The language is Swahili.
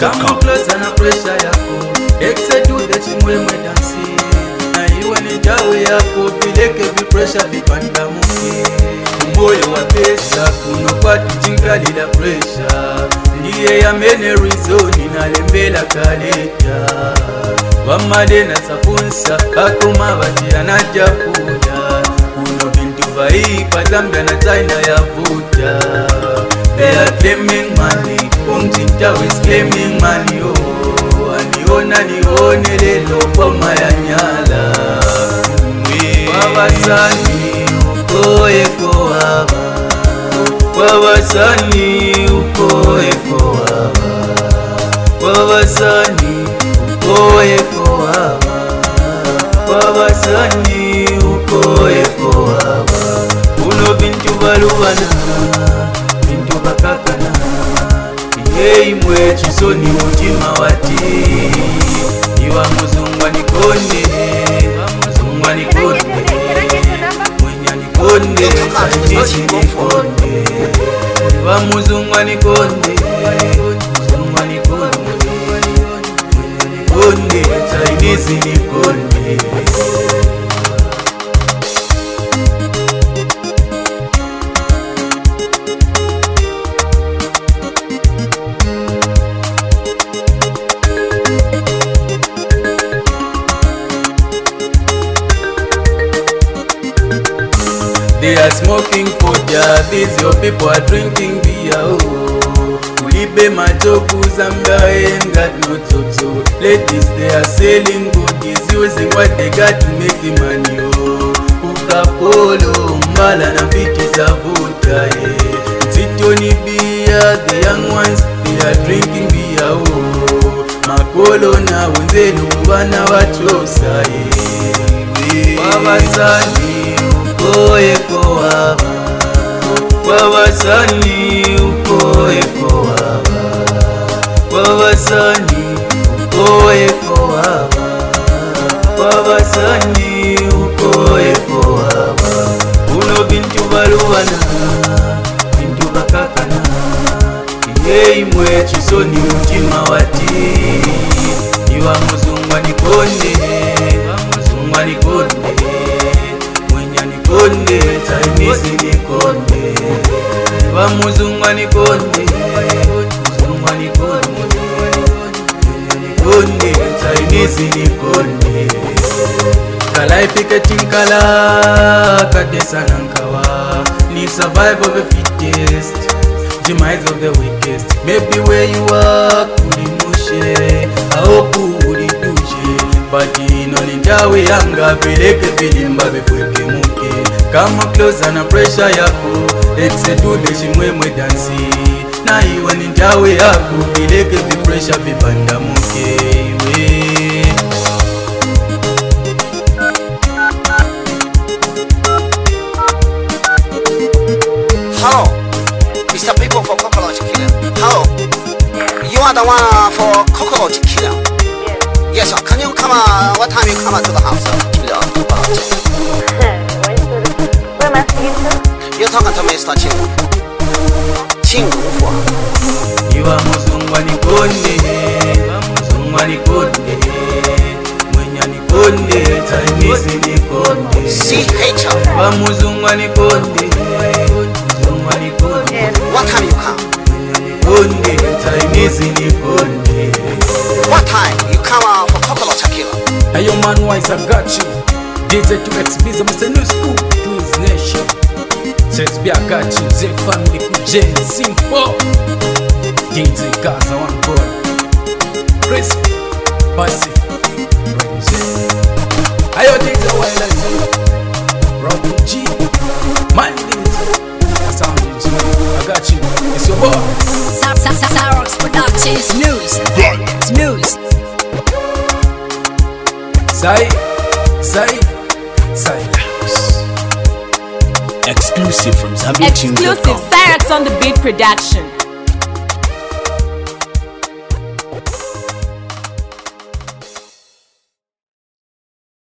Come closer na pressure yako execute chimwemwe dansi na iwe ni jawe yako bileke vi pressure vipanda muke moyo wa pesa kuno kwa tuchingalila pressure ndiye ya mene reason inalembela kaleta wamade na sapunsa bakoma batia na japuda kuno bintu vai kwa Zambia na China ya vuta. They are claiming money, Umchinta is claiming money. Oh, aniona nione lelo kwa mayanyala. Wawasani uko eko haba, wawasani uko eko haba, wawasani uko eko haba, wawasani uko eko haba. Uno bintu baluwana, bintu bakakana, yei mwe chisoni mutima wati. Iwa muzungwa nikonde, muzungwa nikonde, mwenya nikonde, sainisi nikonde. Iwa muzungwa nikonde, muzungwa nikonde, mwenya nikonde, sainisi nikonde. They are smoking foja, these your people are drinking beer. Oh, ulibe majoku Zambia ain't got no toto. Ladies they are selling goodies, using what they got to make the money. Oh, ukapolo mbala na viti za vuta. Zito ni beer, the young ones they are drinking beer. Oh, makolo na wenzenu wana wachosa. Wawasani uko eko haba, wawasani uko eko haba, wawasani uko eko haba, wawasani uko eko haba. Uno bintu baluwana, bintu bakakana, yei mwe chisoni mutima wati. Iwa muzungwa nikonde, muzungwa nikonde, konde, Chinese ni konde. Wa muzungwa ni konde, muzungwa ni konde, konde, Chinese ni konde. Kala ipike tinkala, kadesa nankawa. Ni survive of the fittest, demise of the weakest. Maybe where you are, kulimushe, aopu uliduje. Bati nolinjawe yanga, bileke bilimba befweke muke. Come closer na pressure yako execute chimwemwe dansi na iwe ni jawe yako bileke vi pressure vipanda muke we. Hello, Mr. People for Cockroach Killer. Hello, you are the one for Cockroach Killer? Yes, sir. Can you come, what time you come to the house? Who am I speaking to? You're talking to Mr. Chingufu. You are muzungwa ni konde, muzungwa ni konde, mwenya ni konde, Chinese ni konde. CH. Wa muzungwa ni konde, muzungwa ni konde. What time you come? Mwenya ni konde, Chinese ni konde. What time you come for Cockroach Killer? Hey yo man, wise I got you. DJ 2XB, Mr. New School, Twins Nation. Says be I got you, Z family, Jen, Simple. DJ Gaza, one boy. Chris, Bussy, Ranger. Hey yo DJ, while I say, Robin G, Mandins, Sound Engineer. I got you, it's your boy. Sarox Productions News. It's news. Silence. Exclusive from Zambia. Exclusive Cyrax on the Beat production.